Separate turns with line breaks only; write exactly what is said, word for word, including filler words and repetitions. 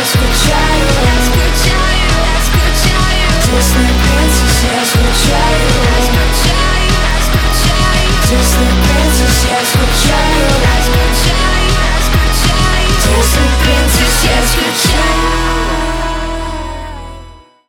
скучаю, я скучаю, я скучаю. Disney Princess, я скучаю, я скучаю, я скучаю. Disney Princess, я скучаю.